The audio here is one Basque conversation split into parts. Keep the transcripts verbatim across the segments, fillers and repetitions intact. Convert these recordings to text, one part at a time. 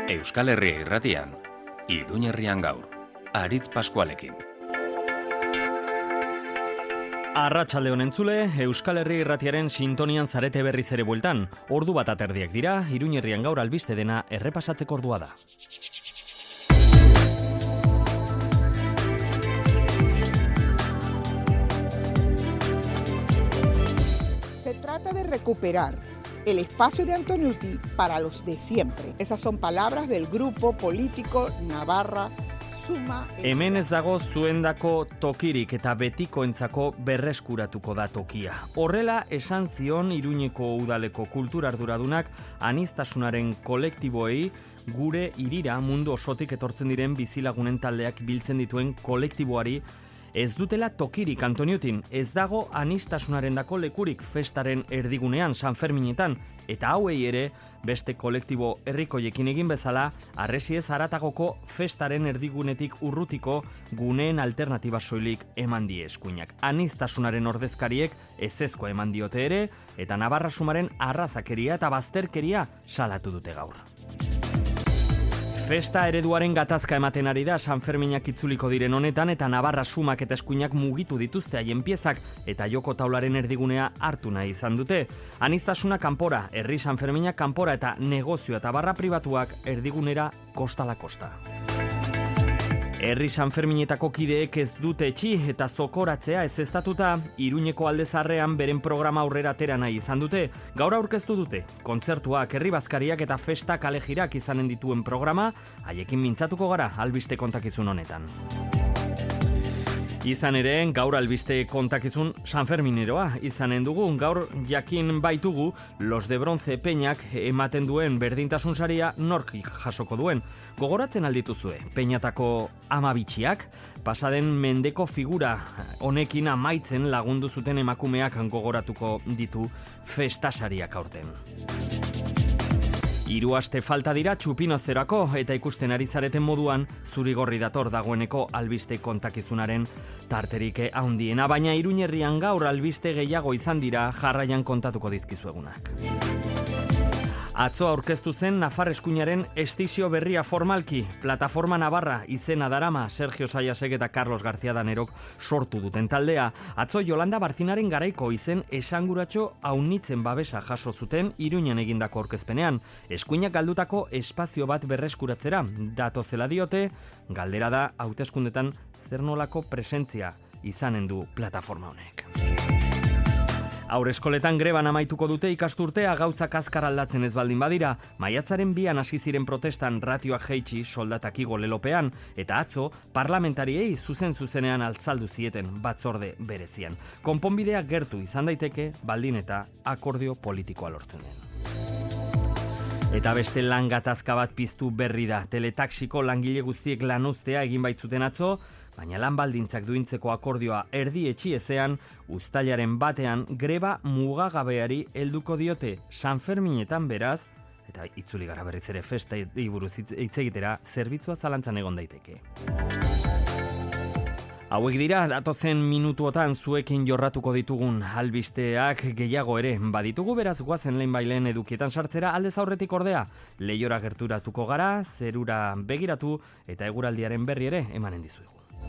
Euskal Herria Irratian, Iruñerrian gaur, Aritz Paskualekin. Arratsalde on entzule, Euskal Herria Irratiaren sintonian zarete berriz ere bueltan. Ordu bat aterdiak dira, Iruñerrian gaur albiste dena errepasatzeko ordua da. Se trata de recuperar el espacio de Antonucci para los de siempre. Esas son palabras del grupo político Navarra Suma. Hemen ez dago zuendako tokirik eta betikoentzako berreskuratuko da tokia. Horrela esan zion Iruñeko udaleko kultura arduradunak aniztasunaren kolektiboei gure hirira mundu osotik etortzen diren bizilagunen taldeak biltzen dituen kolektiboari ez dutela tokirik Antoniutin, ez dago anistasunarendako lekurik festaren erdigunean San Ferminetan, eta hauei ere beste kolektibo herrikoiekin egin bezala, harresiez haratagoko festaren erdigunetik urrutiko guneen alternatiba soilik eman die eskuinak. Anistasunaren ordezkariek ezezkoa eman diote ere, eta Navarra Sumaren arrazakeria eta bazterkeria salatu dute gaur. Festa ereduaren gatazka ematen ari da San Ferminak itzuliko diren honetan eta Navarra Sumak eta eskuinak mugitu dituzte haien piezak eta joko taularen erdigunea hartu nahi izan dute. Aniztasuna kanpora, herri San Ferminak kanpora eta negozio eta barra pribatuak erdigunera kostala kosta. Herri San Ferminetako kideek ez dute etxi eta zokoratzea ez eztatuta, Iruñeko alde zaharrean beren programa aurrera atera nahi izan dute. Gaur aurkeztu dute, kontzertuak, herri bazkariak eta festa kalejirak izanen dituen programa, haiekin mintzatuko gara albiste kontakizun honetan. Izan ere, gaur albiste kontakizun Sanfermineroa izanen dugu. Gaur jakin baitugu Los de Bronce Peñak ematen duen berdintasun saria nork jasoko duen. Gogoratzen aldituzue, Peñatako ama bitxiak, pasaden mendeko figura honekin amaitzen lagundu zuten emakumeak gogoratuko ditu festasariak aurten. Hiru aste falta dira txupinozerako eta ikusten ari zareten moduan zurigorri dator dagoeneko albiste kontakizunaren tarterik handiena, baina Iruñerrian gaur albiste gehiago izan dira jarraian kontatuko dizkizuegunak. Atzo aurkeztu zen Nafar eskuinaren estizio berria formalki, Plataforma Navarra izena darama Sergio Saiasek eta Carlos García Danerok sortu duten taldea. Atzo Yolanda Barcinaren garaiko izen esanguratxo aunitzen babesa jaso zuten Iruñan egindako aurkezpenean. Eskuinak galdutako espazio bat berreskuratzera datozela diote, galdera da hauteskundetan zer nolako presentzia izanen du plataforma honek. Haurreskoletan greban amaituko dute ikasturtea gauzak azkar aldatzen ez baldin badira, maiatzaren bian hasi ziren protestan ratioak jaitsi soldatak igo lelopean, eta atzo parlamentariei zuzen zuzenean altzaldu zieten batzorde berezian. Konponbidea gertu izan daiteke baldin eta akordio politikoa lortzen den. Eta beste lan gatazka bat piztu berri da. Teletaxiko langile guztiek lan uztea egin baitzuten atzo, baina lan baldintzak duintzeko akordioa erdi etxi ezean, uztailaren batean greba mugagabeari helduko diote San Ferminetan beraz, eta itzuli gara berriz ere festa buruz hitz egitera, zerbitzua zalantzan egon daiteke. Hauek dira, datozen minutuotan zuekin jorratuko ditugun albisteak gehiago ere baditugu, beraz guazen lehen bailen edukietan sartzera, aldez aurretik ordea, lehiora gerturatuko gara, zerura begiratu eta eguraldiaren berri ere emanen dizuegu.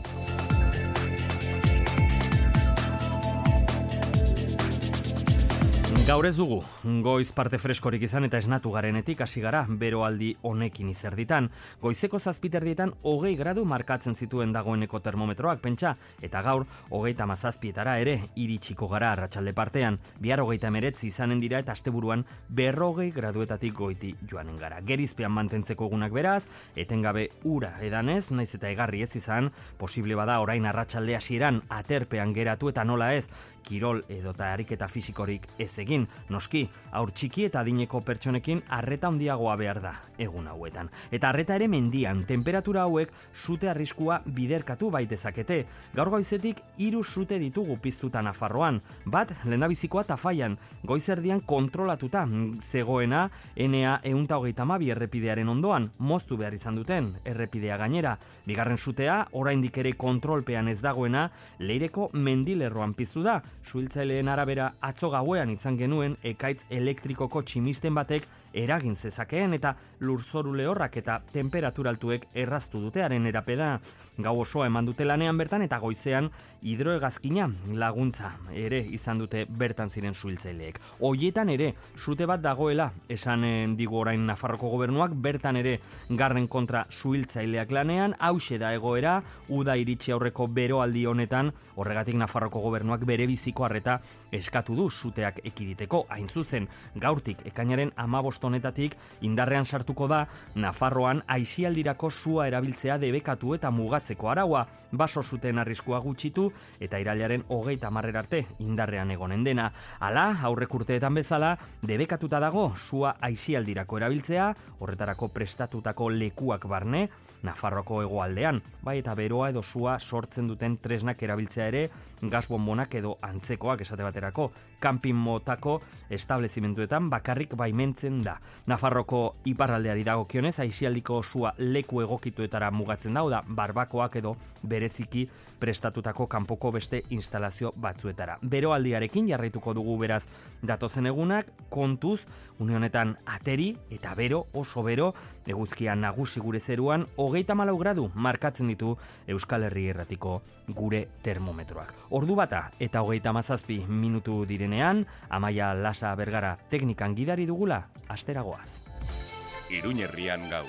Gaur ez dugu, goiz parte freskorik izan eta esnatu garenetik hasi gara beroaldi honekin izerditan. Goizeko zazpiterdietan hogei gradu markatzen zituen dagoeneko termometroak pentsa, eta gaur hogeita mazazpietara ere iritsiko gara arratsalde partean. Bihar hogeita emeretzi izanen dira eta asteburuan berrogei graduetatik goiti joanen gara. Gerizpean mantentzeko egunak beraz, etengabe ura edanez, naiz eta egarri ez izan, posible bada orain arratsalde hasieran aterpean geratu eta nola ez, kirol edota ariketa fisikorik ez egin. Noski, haur txiki eta adineko pertsonekin arreta handiagoa behar da egun hauetan. Eta arreta ere mendian, temperatura hauek sute arriskua biderkatu baitezakete. Gaur goizetik hiru sute ditugu piztuta Nafarroan. Bat, lehendabizikoa Tafaian, goizerdian kontrolatuta zegoena N A ehun eta hogeita hamabi errepidearen ondoan, moztu behar izan duten errepidea gainera. Bigarren sutea, oraindik ere kontrolpean ez dagoena, Leireko mendilerroan piztu da. Suhiltzaileen arabera atzo gauean izan genuen ekaitz elektrikoko tximisten batek eragin zezakeen eta lurzoru lehorrak eta temperatura altuek erraztu dutearen erapeda. Gau osoa eman dute lanean bertan eta goizean hidrohegazkina laguntza ere izan dute bertan ziren suhiltzaileek. Hoietan ere sute bat dagoela esan digu orain Nafarroko gobernuak, bertan ere garren kontra suhiltzaileak lanean, hauxe da egoera, uda iritsi aurreko beroaldi honetan, horregatik Nafarroko gobernuak bere biziko harreta eskatu du suteak ekiditeko. Hain zuzen, gaurtik ekainaren hamabost honetatik indarrean sartuko da Nafarroan aisialdirako sua erabiltzea debekatu eta mugatzeko araua, baso zuten arriskua gutxitu eta irailaren hogeita hamarrera arte indarrean egonen dena. Hala, aurrek urteetan bezala, debekatuta dago sua aisialdirako erabiltzea, horretarako prestatutako lekuak barne, Nafarroako hegoaldean, bai eta beroa edo sua sortzen duten tresnak erabiltzea ere, gasbonbonak edo antzekoak esate baterako, kanpin motako establezimentuetan bakarrik baimentzen da. Nafarroko iparraldeari dagokionez, aisialdiko sua leku egokituetara mugatzen da, da barbakoak edo bereziki prestatutako kanpoko beste instalazio batzuetara. Beroaldiarekin jarraituko dugu beraz datozen egunak, kontuz, une honetan ateri eta bero, oso bero, eguzkia nagusi gure zeruan, hogeita hamalau gradu markatzen ditu Euskal Herri Irratiko gure termometroak. Ordu bata eta hogeita hamazazpi minutu direnean, Amaia Lasa Bergara teknikan gidari dugula, asteragoaz. Iruña herrian gaur.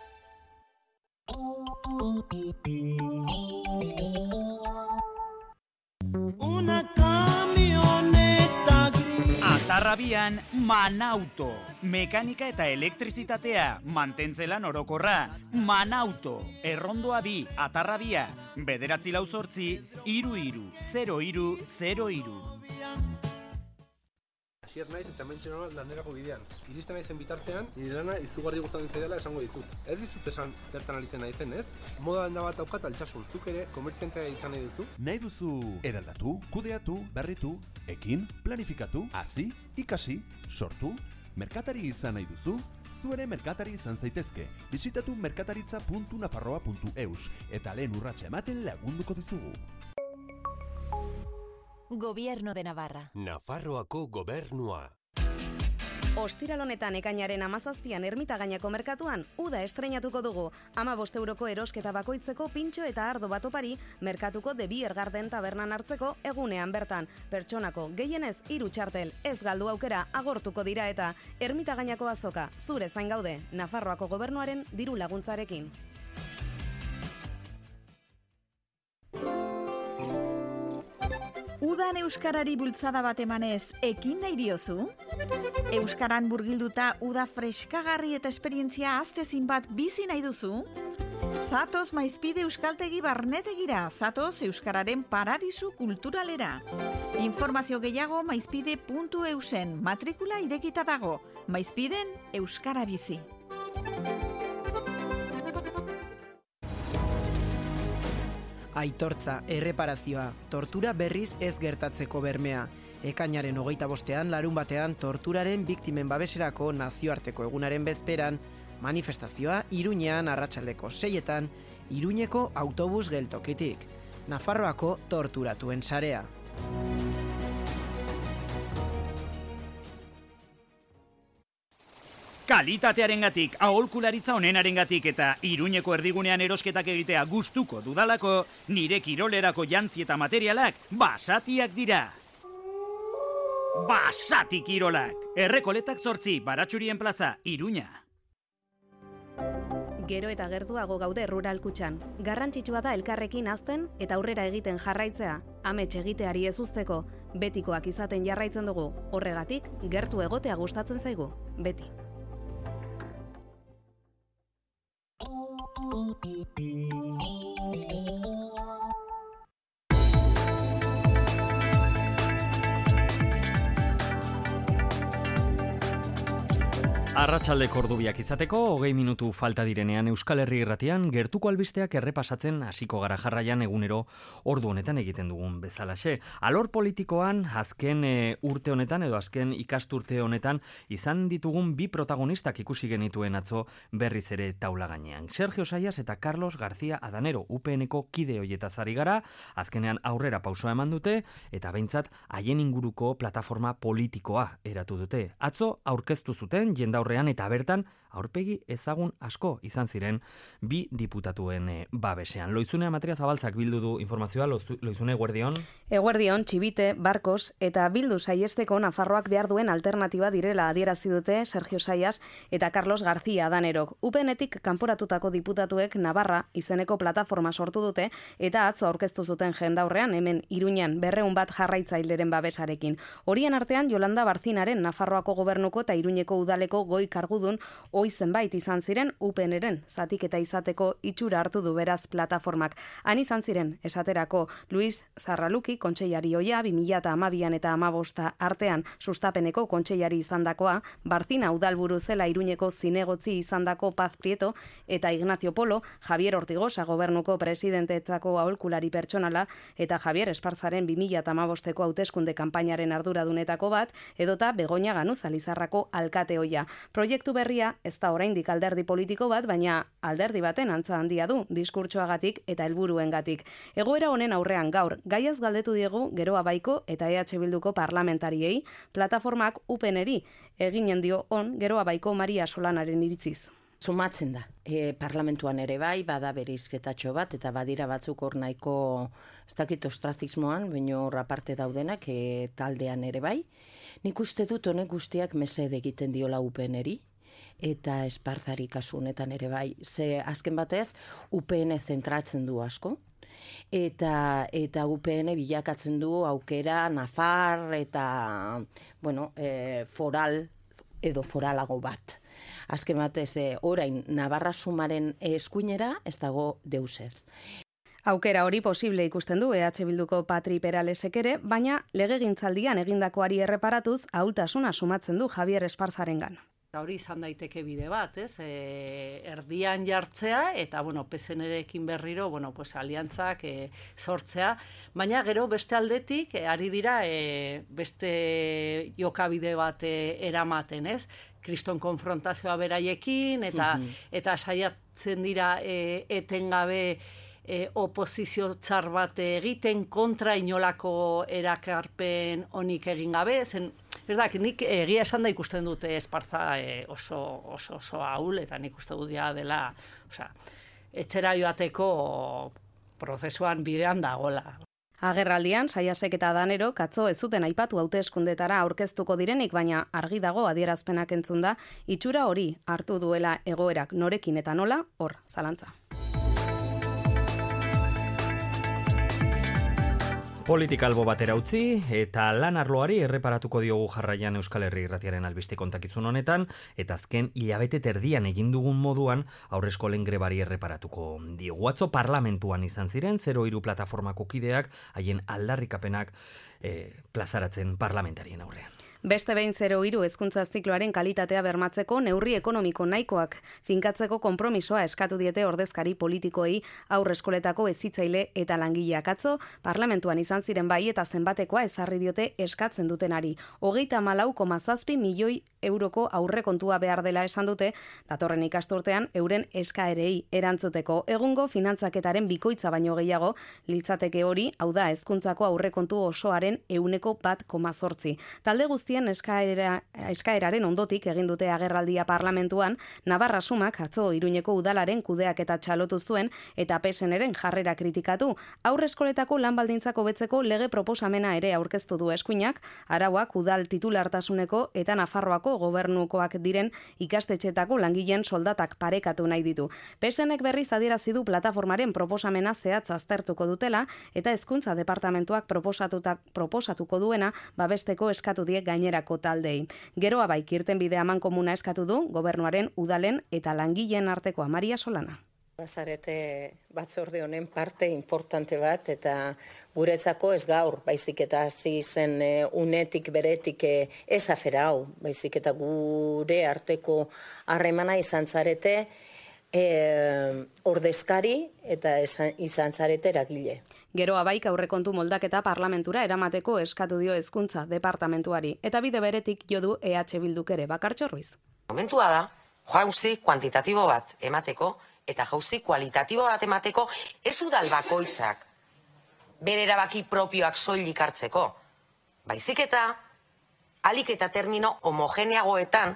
Una camioneta gris. Atarrabian Manauto. Mekanika eta elektrizitatea, mantentzelan orokorra. Manauto. Errondoa bi, Atarrabia. Bederatzi lau zortzi, iru iru, zero iru, zero iru. Asier naiz eta mentxe nola lanerako bidean. Iristen naizen bitartean, nire lana izugarri gustatzen zaidala esango dizut. Ez dizut esan zertan aritzen naizen, ez? Moda denda bat daukat altsasun, zuk ere komertziantea izan nahi duzu? Nahi duzu eraldatu, kudeatu, berritu, ekin, planifikatu, hasi, ikasi, sortu, merkatari izan nahi duzu? Zu ere merkatari izan zaitezke. Bisitatu merkataritza puntu nafarroa puntu eus eta lehen urratsa ematen lagunduko dizugu. Gobierno de Navarra. Nafarroako gobernua. Ostiral honetan ekainaren hamazazpian Ermitagainako merkatuan uda estreinatuko dugu. hamabost euroko erosketa bakoitzeko pintxo eta ardo bat opari merkatuko de Beer Garden tabernan hartzeko egunean bertan. Pertsonako gehienez hiru txartel, ez galdu aukera agortuko dira eta Ermitagainako azoka zure zain gaude Nafarroako gobernuaren diru laguntzarekin. Udan euskarari bultzada bat emanez, ekin nahi diozu? Euskaran burgilduta uda freskagarri eta esperientzia aztezin bat bizi nahi duzu? Zatoz Maizpide Euskaltegi Barnetegira, zatoz Euskararen paradisu kulturalera. Informazio gehiago maizpide puntu eusen, matrikula irekita dago, Maizpiden Euskara bizi. Aitortza, erreparazioa, tortura berriz ez gertatzeko bermea. Ekainaren hogeita bostean, larun batean, torturaren biktimen babeserako nazioarteko egunaren bezperan, manifestazioa Iruñean arratsaldeko seietan, Iruñeko autobus geltokitik. Nafarroako torturatuen sarea. Kalitatearengatik, aholkularitza onenarengatik eta Iruñeko erdigunean erosketak egitea gustuko dudalako, nire kirolerako jantzi eta materialak basatiak dira. Basati kirolak! Errekoletak zortzi, Baratxurien plaza, Iruña. Gero eta gertuago gaude Rural Kutxan. Garrantzitsua da elkarrekin hazten eta aurrera egiten jarraitzea. Amets egiteari ez uzteko, betikoak izaten jarraitzen dugu. Horregatik, gertu egotea gustatzen zaigu. Beti. Arratsaldeko ordubiak izateko, hogei minutu falta direnean Euskal Herri Irratian gertuko albisteak errepasatzen hasiko gara jarraian egunero ordu honetan egiten dugun bezalaxe. Alor politikoan, azken e, urte honetan edo azken ikasturte honetan izan ditugun bi protagonistak ikusi genituen atzo berriz ere taula gainean. Sergio Saias eta Carlos García Adanero, U P N-ko kide hoietaz ari gara, azkenean aurrera pausoa eman dute eta behintzat haien inguruko plataforma politikoa eratu dute. Atzo aurkeztu zuten jendaurre batzorrean eta bertan aurpegi ezagun asko izan ziren bi diputatuen e, babesean. Loizune Amatria Zabaltzak bildu du informazioa. Loizune, eguerdion? Eguerdion, Txibite, Barkos eta Bildu saiesteko Nafarroak behar duen alternatiba direla adierazi dute Sergio Saias eta Carlos García Danerok. U P N-etik kanporatutako diputatuek Navarra izeneko plataforma sortu dute eta atzo aurkeztu zuten jendaurrean hemen Iruñan berrehun bat jarraitzaileren babesarekin. Horien artean Yolanda Barzinaren Nafarroako gobernuko eta Iruñeko udaleko goi kargudun ohi zenbait izan ziren U P N-eren zatiketa izateko itxura hartu du beraz plataformak. Han izan ziren esaterako Luis Zarraluki kontseilari ohia bi mila hamabian eta hamabosta artean sustapeneko kontseilari izandakoa, Barzina udalburu zela Iruñeko zinegotzi izandako Paz Prieto eta Ignacio Polo, Javier Ortigosa gobernuko presidentetzako aholkulari pertsonala eta Javier Esparzaren bi mila hamabosteko hauteskunde kanpainaren arduradunetako bat, edota Begoña Ganuza Lizarrako alkate ohia. Proiektu berria ez da oraindik alderdi politiko bat, baina alderdi baten antza handia du, diskurtsoagatik eta helburuengatik. Egoera honen aurrean gaur, gaiaz galdetu diegu Geroa Baiko eta E H Bilduko parlamentariei, plataformak U P N-eri eginen dio on Geroa Baiko Maria Solanaren iritziz. Sumatzen da. E, parlamentuan ere bai, bada berizketatxo bat, eta badira batzuk hor nahiko, ez dakit ostrazismoan, baina hor aparte daudenak, e, taldean ere bai. Nik uste dut honek guztiak mesede egiten diola U P N-eri, eta Esparzari kasu honetan ere bai. Ze azken batez, U P N zentratzen du asko, eta eta U P N bilakatzen du aukera Nafar eta bueno, e, foral edo foralago bat. Azken batez, e, orain Navarra sumaren eskuinera ez dago deusez. Aukera hori posible ikusten du E H Bilduko Patri Peralesek ere, baina legegintzaldian egindakoari erreparatuz ahultasuna sumatzen du Javier Esparzarengan. Hori izan daiteke bide bat, ez? E, erdian jartzea eta bueno, P S N-rekin berriro, bueno, pues aliantzak e, sortzea, baina gero beste aldetik e, ari dira e, beste jokabide bat e, eramaten, ez? Kriston konfrontazioa beraiekin eta mm-hmm. eta saiatzen dira e, etengabe e, oposizio txar bat egiten kontra inolako erakarpen onik egin gabe, zen ez da, nik egia esan da ikusten dute Esparza e, oso, oso, oso ahul, eta nik uste dut dela, osea, etxera joateko prozesuan bidean dagola. Agerraldian, Saiasek eta Danerok atzo ez zuten aipatu hauteskundetara aurkeztuko direnik, baina argi dago adierazpenak entzunda, itxura hori hartu duela egoerak norekin eta nola, hor, zalantza. Politika albo batera utzi eta lan arloari erreparatuko diogu jarraian Euskal Herri Irratiaren albiste kontakizun honetan, eta azken hilabete terdian egin dugun moduan aurreskolen grebari erreparatuko diogu. Atzo parlamentuan izan ziren zero hiru plataformako kideak haien aldarrikapenak eh, plazaratzen parlamentarien aurrean. Beste behin zero hiru hezkuntza zikloaren kalitatea bermatzeko neurri ekonomiko nahikoak finkatzeko konpromisoa eskatu diete ordezkari politikoei aurreskoletako hezitzaile eta langileak. Atzo parlamentuan izan ziren bai eta zenbatekoa ezarri diote eskatzen dutenari. Hogeita hamalau koma zazpi milioi euroko aurrekontua behar dela esan dute, datorren ikasturtean euren eskaerei erantzuteko. Egungo finantzaketaren bikoitza baino gehiago litzateke hori, hau da hezkuntzako aurrekontu osoaren ehuneko bat koma zortzi. Talde guzti Eskaera, eskaeraren ondotik egin dute agerraldia parlamentuan, Navarra sumak atzo Iruñeko udalaren kudeak eta txalotu zuen eta P S N-eren jarrera kritikatu. Aurreskoletako lan baldintzak hobetzeko lege proposamena ere aurkeztu du eskuinak, arauak udal titulartasuneko eta Nafarroako gobernukoak diren ikastetxetako langileen soldatak parekatu nahi ditu. P S N-ek berriz adierazi du plataformaren proposamena zehatz aztertuko dutela eta hezkuntza departamentuak proposatuko duena babesteko eskatu die gain gainerako taldei. Geroa Baik irtenbide amankomuna eskatu du gobernuaren, udalen eta langileen artekoa. Maria Solana. Bazarete batzorde honen parte importante bat eta guretzako ez gaur, baizik eta hasi zen e, unetik beretik e, ez afera hau, baizik eta gure arteko harremana izan zarete E, ordezkari eta izan zarete eragile. Geroa Baik aurrekontu moldaketa parlamentura eramateko eskatu dio hezkuntza departamentuari eta bide beretik jo du E H Bilduk ere. Bakartxo Ruiz. Momentua da, jauzi kuantitatibo bat emateko eta jauzi kualitatibo bat emateko ez udal bakoitzak bere erabaki propioak soilik hartzeko. Baizik eta alik eta termino homogeneagoetan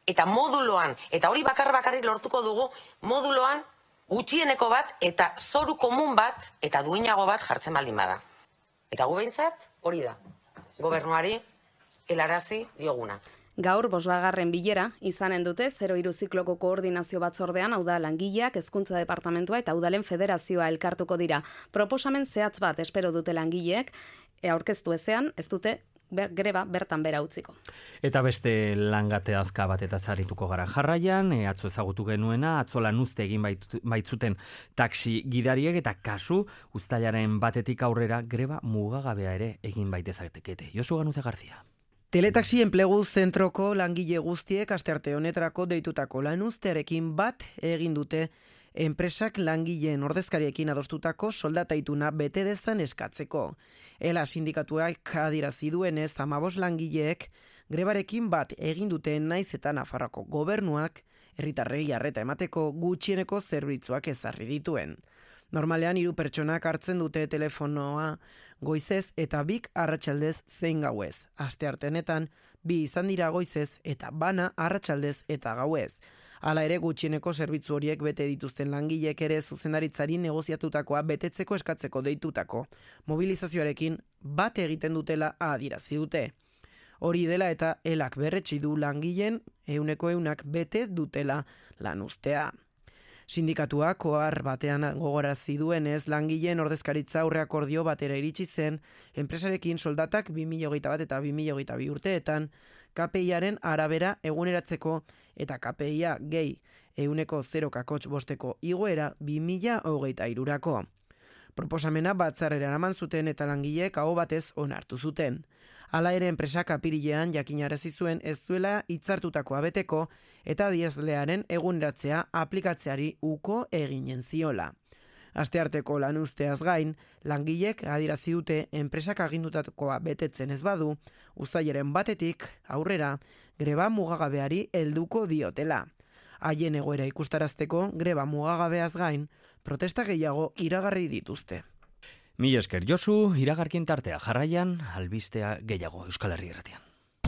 eta moduloan, eta hori bakar bakarrik lortuko dugu, moduloan gutxieneko bat eta zoru komun bat eta duinago bat jartzen baldin bada. Eta gu behintzat hori da, gobernuari helarazi dioguna. Gaur bosgarren bilera izanen dute zero hiru zikloko koordinazio batzordean, hau da langileak, hezkuntza departamentua eta udalen federazioa elkartuko dira. Proposamen zehatz bat espero dute langileek, aurkeztu ezean, ez dute ber, greba bertan bera utziko. Eta beste langate azka bat eta zarituko gara jarraian, e, atzo ezagutu genuena, atzo lanuzte egin baitzuten taxi gidariek eta kasu uztailaren batetik aurrera greba mugagabea ere egin baitezatekete. Josu Ganuza Garzia. Teletaxi enplegu zentroko langile guztiek astearte honetarako deitutako lanuztearekin bat egin dute enpresak langileen ordezkariekin adostutako soldataituna bete dezan eskatzeko. Ela sindikatuak adierazi duenez hamabost langileek grebarekin bat egin dute naiz eta Nafarroako gobernuak herritarrei arreta emateko gutxieneko zerbitzuak ezarri dituen. Normalean hiru pertsonak hartzen dute telefonoa goizez eta bik arratsaldez zein gauez. Asteartenetan bi izan dira goizez eta bana arratsaldez eta gauez. Hala ere gutxieneko zerbitzu horiek bete dituzten langileek ere zuzendaritzari negoziatutakoa betetzeko eskatzeko deitutako mobilizazioarekin bat egiten dutela adierazi dute. Hori dela eta elak berretsi du langileen ehuneko ehunak bete dutela lanuztea. Sindikatuak ohar batean gogarazi duenez langileen ordezkaritza aurre akordio batera iritsi zen enpresarekin soldatak bi mila hogeita bat eta bi mila hogeita bi urteetan K P I-aren arabera eguneratzeko eta K P I-a gehi ehuneko zero koma bosteko igoera bi mila hogeita hirurako. Proposamena batzarrera eraman zuten eta langileek aho batez onartu zuten. Hala ere enpresak apirilean jakinarazi zuen ez zuela hitzartutakoa beteko eta dieslearen eguneratzea aplikatzeari uko eginen ziola. Astearteko lanuzteaz gain, langilek adierazi dute enpresak agindutakoa betetzen ez badu, uztailaren batetik aurrera greba mugagabeari helduko diotela. Haien egoera ikustarazteko greba mugagabeaz gain, protesta gehiago iragarri dituzte. Mi esker Josu, iragarkin tartea jarraian, albistea gehiago Euskal Herri Irratian.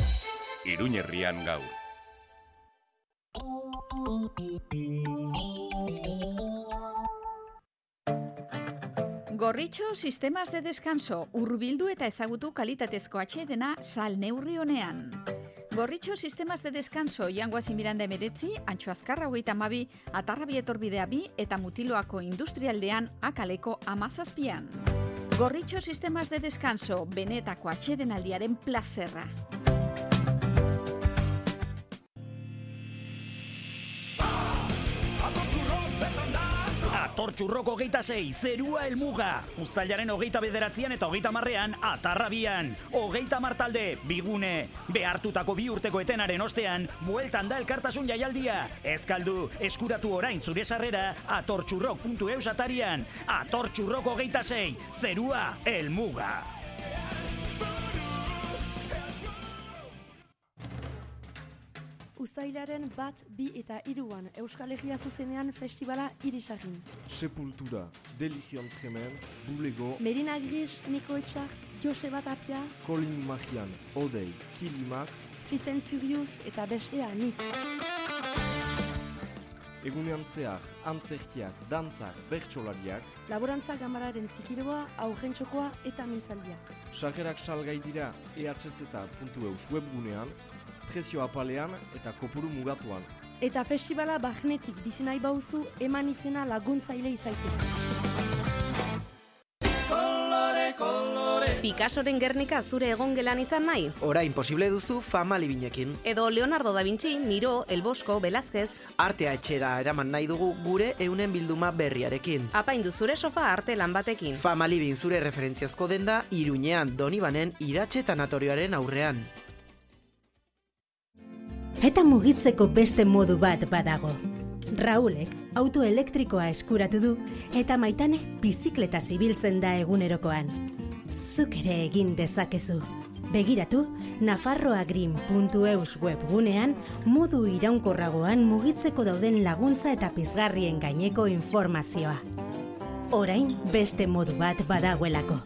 Iruña herrian gaur. Gorritxo sistemas de descanso, hurbildu eta ezagutu kalitatezko atsedena sal neurri honean. Gorritxo sistemas de descanso, Jangoazi Miranda emeretzi, Antxo Azkarra hogeita hamabi, Atarrabi etorbidea bi eta Mutiloako industrialdean akaleko amazazpian. Gorritxo sistemas de descanso, benetako atsedenaldiaren plazerra. Atortxurroko hogeita sei, zerua helmuga. Uztailaren hogeita bederatzian eta hogeita marrean, Atarrabian. Hogeita martalde, bigune. Behartutako bi urteko etenaren ostean, bueltan da elkartasun jaialdia. Ezkaldu, eskuratu orain zure sarrera, atortxurrok puntu eus atarian. Atortxurroko hogeita sei, zerua helmuga. Uztailaren bat, bi eta hiruan Euskal Herria zuzenean festivala irisagin. Sepultura, Deligion Trement, Bulego, Merina Gris, Niko Etxart, Joseba Tapia, Colin Magian, Odei, Kilimak, Fisten Furious eta bestea nitz. Egunean zehar, antzerkiak, dantzak, bertsolariak, laborantza gamararen zikiroa, aurrentxokoa eta mintzaldiak. Sarrerak salgai dira e h z puntu eus webgunean, prezio apalean eta kopuru mugatuan. Eta festivala barnetik bizi nahi bauzu eman izena laguntzaile izaiteko. Picassoren Gernika zure egongelan izan nahi? Orain posible duzu Famali binekin. Edo Leonardo da Vinci, Miró, El Bosco, Velázquez. Artea etxera eraman nahi dugu gure eunen bilduma berriarekin. Apaindu zure sofa arte lan batekin. Famali bin zure referentziazko denda Iruñean Donibanen iratxe tanatorioaren aurrean. Eta mugitzeko beste modu bat badago. Raulek auto elektrikoa eskuratu du eta Maitane bizikleta zibiltzen da egunerokoan. Zuk ere egin dezakezu. Begiratu nafarroagreen puntu eus webgunean modu iraunkorragoan mugitzeko dauden laguntza eta pizgarrien gaineko informazioa. Orain beste modu bat badagoelako.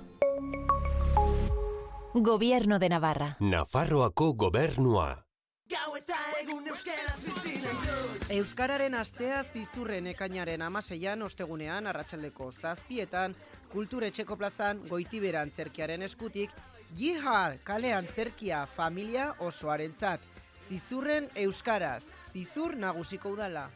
Gobierno de Navarra. Nafarroako gobernua. Gau eta Euskararen astea Zizurren ekainaren amaseian ostegunean arratsaldeko zazpietan Kulturetxeko plazan Goitibera antzerkiaren eskutik Jihad kale antzerkia familia osoarentzat. Zizurren euskaraz, Zizur nagusiko udala.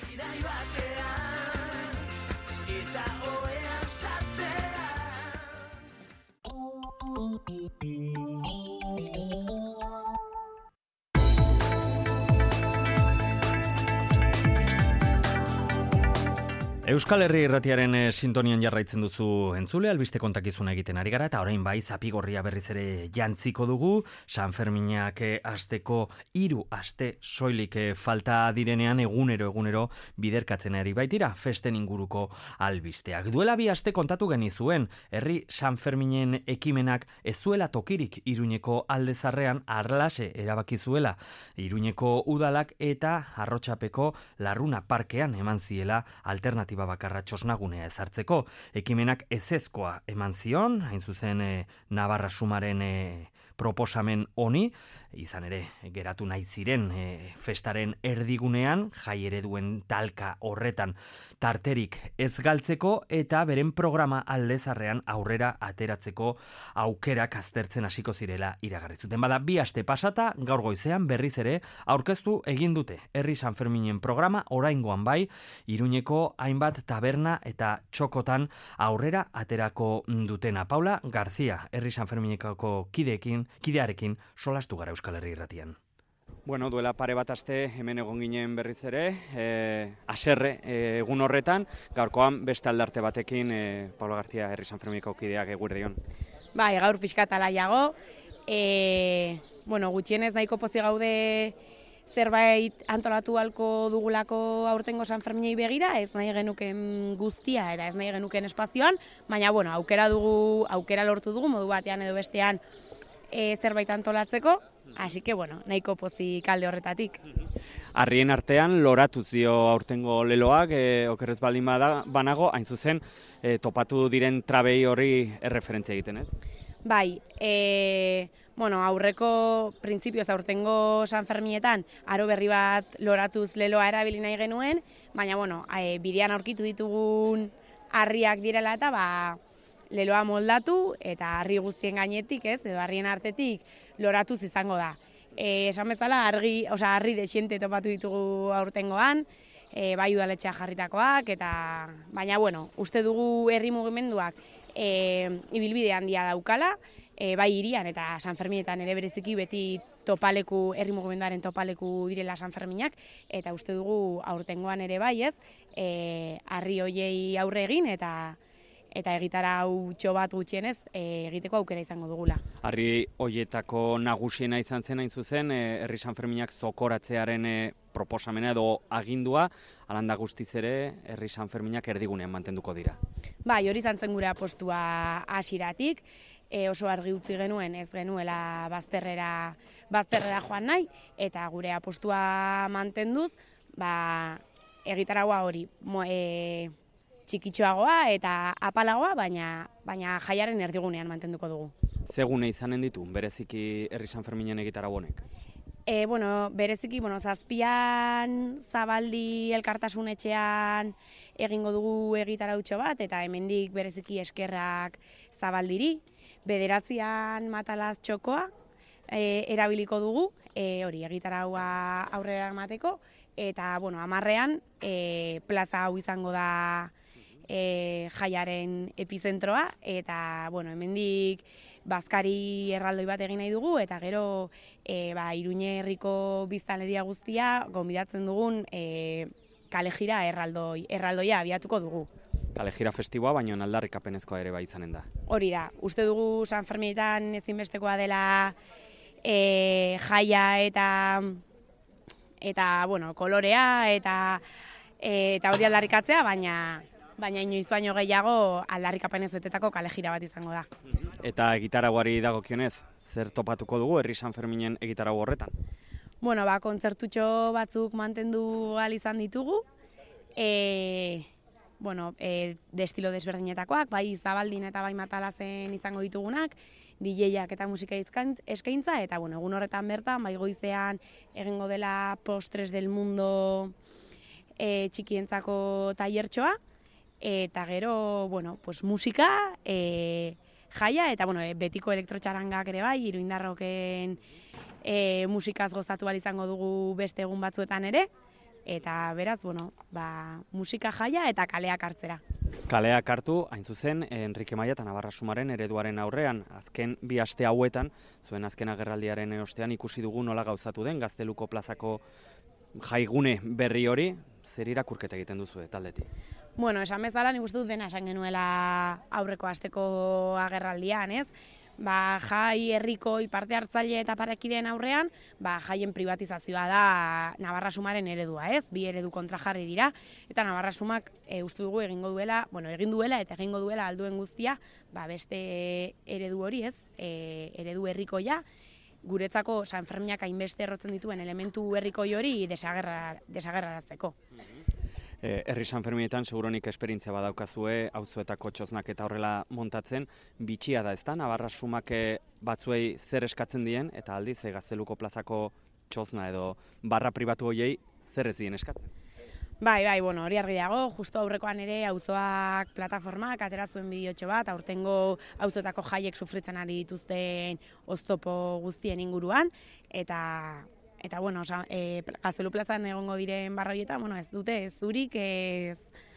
Euskal Herri Irratiaren eh, sintonian jarraitzen duzu entzule, albiste kontakizuna egiten ari gara, eta orain bai zapigorria berriz ere jantziko dugu, San Ferminak eh, asteko hiru aste soilik eh, falta direnean egunero egunero biderkatzen ari baitira, festen inguruko albisteak. Duela bi aste kontatu genizuen, herri San Ferminen ekimenak ez zuela tokirik Iruñeko aldezarrean arlase erabaki zuela Iruñeko udalak eta Arrotxapeko Larruna parkean eman ziela alternatiba bakarra txosnagunea ezartzeko. Ekimenak ezezkoa eman zion, hain zuzen e, Navarra Sumaren e, proposamen honi, izan ere geratu nahi ziren e, festaren erdigunean, jai ereduen talka horretan tarterik ez galtzeko eta beren programa aldezarrean aurrera ateratzeko aukerak aztertzen hasiko zirela iragarri zuten. Bada, bi aste pasata, gaur goizean berriz ere aurkeztu egin dute herri San Ferminen programa, oraingoan bai, Iruñeko hainbat taberna eta txokotan aurrera aterako dutena. Paula García, herri San Ferminekako kideekin, kidearekin solastu gara Euskal Herri Irratian. Bueno, duela pare bat aste hemen egon ginen berriz ere, e, aserre e, egun horretan, gaurkoan beste aldarte batekin, e, Paula García, herri San Fermineko kideak eguerdion. Bai, gaur pixkat alaiago, e, bueno, gutxienez nahiko pozik gaude zerbait antolatu halko dugulako aurtengo San Ferminei begira, ez nahi genuken guztia eta ez nahi genuken espazioan, baina bueno, aukera dugu, aukera lortu dugu modu batean edo bestean e, zerbait antolatzeko, hasi que bueno, nahiko pozik alde horretatik. Harrien artean loratuz dio aurtengo leloak, e, okerrez baldin bada, banago, hain zuzen e, topatu diren trabei horri erreferentzia egiten, ez? Bai, e, bueno, aurreko printzipioz aurtengo San Ferminetan aro berri bat loratuz leloa erabili nahi genuen, baina bueno, e, bidean aurkitu ditugun harriak direla eta ba, leloa moldatu eta harri guztien gainetik, ez, edo harrien artetik loratuz izango da. E, esan bezala, argi, osea, harri desiente topatu ditugu aurtengoan, e, bai udaletxea jarritakoak, eta baina bueno, uste dugu herri mugimenduak e, ibilbide handia daukala, e, bai hirian eta San Ferminetan ere bereziki beti topaleku, herri mugimenduaren topaleku direla San Ferminak, eta uste dugu aurtengoan ere bai, ez, e, harri hoiei aurre egin eta eta egitarau bat gutxienez e, egiteko aukera izango dugula. Harri hoietako nagusiena izan zen hain zuzen, e, herri San Ferminak zokoratzearen e, proposamena edo agindua, alanda guztiz ere herri San Ferminak erdigunean mantenduko dira. Bai, hori izan zen gure apostua hasieratik, e, oso argi utzi genuen ez genuela bazterrera, bazterrera joan nahi, eta gure apostua mantenduz, ba, egitaraua hori, mo, e, txikitxoagoa eta apalagoa, baina baina jaiaren erdigunean mantenduko dugu. Zegune izanen ditu, bereziki herri San Ferminen egitarau honek? E, bueno, bereziki, bueno, zazpian Zabaldi elkartasun etxean egingo dugu egitarautxo bat, eta hemendik bereziki eskerrak Zabaldiri, bederatzian Matalaz txokoa e, erabiliko dugu, e, hori egitaraua aurrera emateko, eta, bueno, hamarrean e, plaza hau izango da E, jaiaren epizentroa, eta bueno, hemendik bazkari erraldoi bat egin nahi dugu, eta gero e, ba, Iruñe herriko biztanleria guztia gonbidatzen dugun e, kalejira erraldoi, erraldoia abiatuko dugu. Kalejira festiboa, baina aldarrikapenezkoa ere bai izanen da. Hori da, uste dugu San Ferminetan ezinbestekoa dela e, jaia eta eta bueno, kolorea eta e, eta hori aldarrikatzea, baina baina inoiz baino gehiago aldarrikapenez betetako kalejira bat izango da. Eta egitarauari dagokionez, zer topatuko dugu herri San Ferminen egitarau horretan? Bueno, ba, kontzertutxo batzuk mantendu gal izan ditugu, e, bueno, e, de estilo desberdinetakoak, bai Zabaldin eta bai Matalazen izango ditugunak, D J-ak eta musika eskaintza, eta bueno, egun horretan bertan, bai goizean egingo dela Postres del Mundo e, txikientzako tailertxoa, eta gero, bueno, pues musika, e, jaia, eta bueno, betiko elektrotxarangak ere bai, iruindarroken e, musikaz gozatu ahal izango dugu beste egun batzuetan ere, eta beraz, bueno, ba, musika jaia eta kaleak hartzera. Kaleak hartu, hain zuzen, Enrique Maia eta Navarra Sumaren ereduaren aurrean, azken bi aste hauetan, zuen azken agerraldiaren ostean ikusi dugu nola gauzatu den Gazteluko plazako jaigune berri hori, zer irakurketa egiten duzu taldetik? Bueno, esan bezala nik uste dut dena esan genuela aurreko asteko agerraldian, ez? Ba, jai herriko parte hartzaile eta parekideen aurrean, ba, jaien privatizazioa da Navarra Sumaren eredua, ez? Bi eredu kontrajarri dira, eta Navarra Sumak e, uste dugu egingo duela, bueno, egin duela eta egingo duela alduen guztia, ba, beste eredu hori, ez? E, eredu herrikoia, guretzako San Ferminak hainbeste errotzen dituen elementu herrikoi hori desagerrarazteko. Eh, herri San Ferminetan seguronik esperientzia badaukazue, auzoetako txoznak eta horrela montatzen, bitxia da, ezta? Navarra Sumak batzuei zer eskatzen dien, eta aldiz e, Gazteluko plazako txozna edo barra pribatu hoiei zer ez dien eskatzen? Bai, bai, bueno, hori argi dago, justo aurrekoan ere auzoak plataformak atera zuen bideotxo bat, aurtengo auzoetako jaiek sufritzen ari dituzten oztopo guztien inguruan, eta Eta, bueno, oza, e, Gaztelu plazan egongo diren barroietan, bueno, ez dute, ez zurik, ez,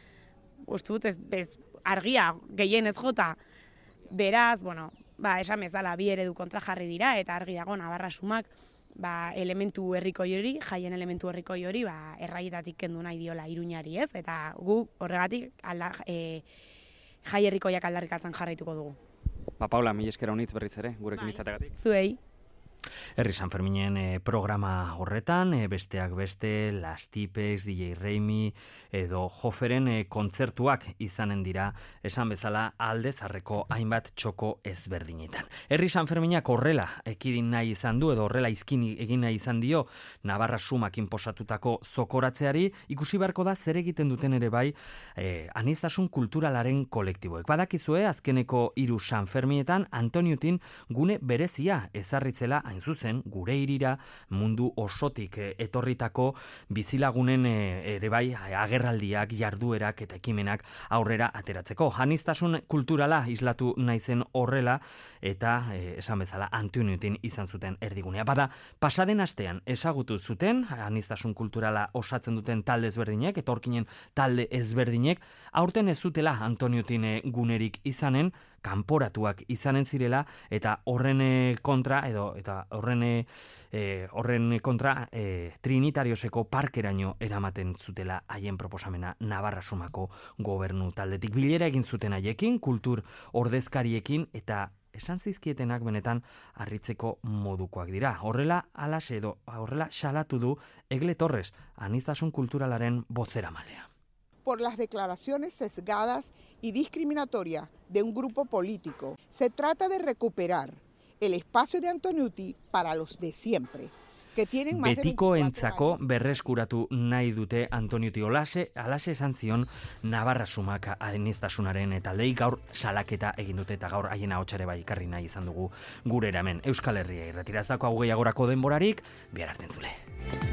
ustut, ez, ez argia, gehien ez jota. Beraz, bueno, ba, esan bezala, bi eredu kontra jarri dira, eta argi dago Navarra Sumak, ba, elementu herrikoi hori, jaien elementu herrikoi hori, ba, erraietatik kendu nahi diola Iruñari, ez? Eta gu horregatik alda, e, jai herrikoiak aldarrikatzen jarraituko dugu. Ba, Paula, mila esker honitz berriz ere, gurekin izategatik. Zuei. Herri San Ferminen e, programa horretan, e, besteak beste, Las Tipes, D J Reimi edo Joferen e, kontzertuak izanen dira, esan bezala alde zarreko hainbat txoko ezberdinetan. Herri San Ferminak horrela ekidin nahi izan du, edo horrela izkin egin nahi izan dio, Navarra Sumak inposatutako zokoratzeari, ikusi beharko da zer egiten duten ere bai e, aniztasun kulturalaren kolektiboek. Badakizue, azkeneko hiru San Ferminetan Antoniutin gune berezia ezarritzela hain zuzen, gure hirira mundu osotik e, etorritako bizilagunen e, ere bai agerraldiak, jarduerak eta ekimenak aurrera ateratzeko. Aniztasun kulturala islatu naizen horrela eta e, esan bezala Antoniutin izan zuten erdigunea. Bada, pasaden astean ezagutu zuten aniztasun kulturala osatzen duten talde ezberdinek, etorkinen talde ezberdinek, aurten ez zutela Antoniutin gunerik izanen, kanporatuak izanen zirela, eta horren kontra, edo eta horren e, horren kontra e, Trinitarioseko parkeraino eramaten zutela haien proposamena Navarra Sumako gobernu taldetik. Bilera egin zuten haiekin, kultur ordezkariekin, eta esan zizkietenak benetan harritzeko modukoak dira. Horrela alaxe edo horrela salatu du Egle Torres, aniztasun kulturalaren bozeramalea. Por las declaraciones sesgadas y discriminatorias de un grupo político. Se trata de recuperar el espacio de Antoniuti para los de siempre. Betiko entzako berreskuratu nahi dute Antoniuti olase, alase esan zion Navarra Sumak aniztasunaren eta aldei gaur salaketa egin dute eta gaur haien ahotsare bai ikarri nahi izan dugu gure eramen. Euskal Herria irratirazako hau gehiagorako denborarik, bihar arte entzule.